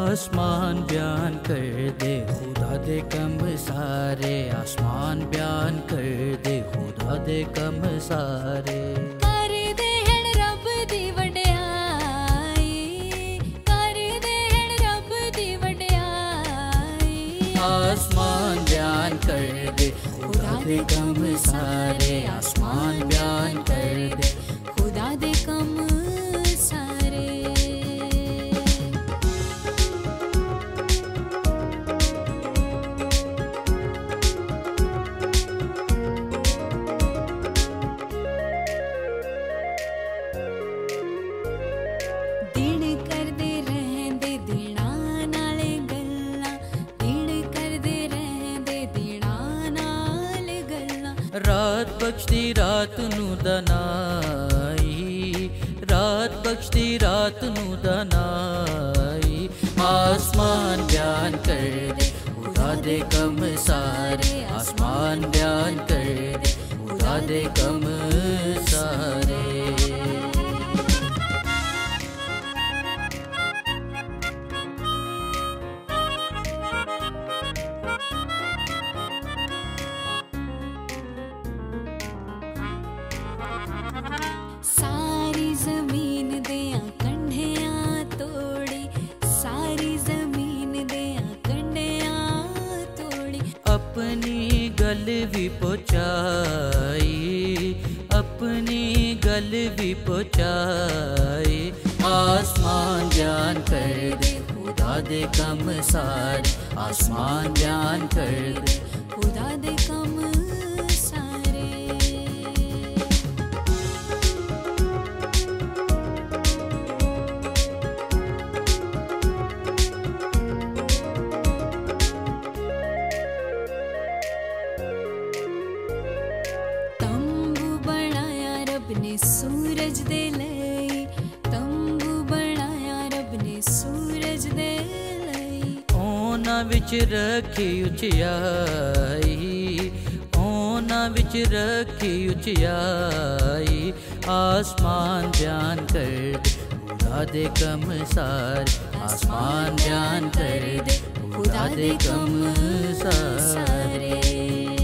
आसमान बयान कर दे खुदा दे कम सारे, आसमान बयान कर दे खुदा दे कम सारे। कर दे हण रब दी वड्याई, कर दे हण रब दी वड्याई। आसमान बयान कर दे खुदा दे कम सारे, आसमान बयान कर दे खुदा दे कम सारे। दिन करदे रहंदे दिनां नाल गल्लां, दिन करदे रहंदे दिनां नाल गल्लां। रात बख्शदी रात नू दनाई, रात बख्शदी रात नू दनाई। आसमान बयान कर दे खुदा दे कम सारे, आसमान बयान कर दे खुदा दे कम सारे। सारी जमीन देयां कंढियां तोड़ी, सारी जमीन देयां कंढियां तोड़ी। अपनी गल भी पहुँचाई, अपनी गल भी पहुँचाई। आसमान बयान कर दे खुदा दे कम सारे, आसमान बयान कर दे खुदा दे कम सारे। तंबू बनाया रब ने सूरज दे लई, तंबू बनाया रब ने सूरज दे लई। ओना विच रखी उचियाई, ओना विच रखी उचियाई। आसमान बयान कर दे खुदा दे कम सारे, आसमान बयान कर दे खुदा दे कम सारे।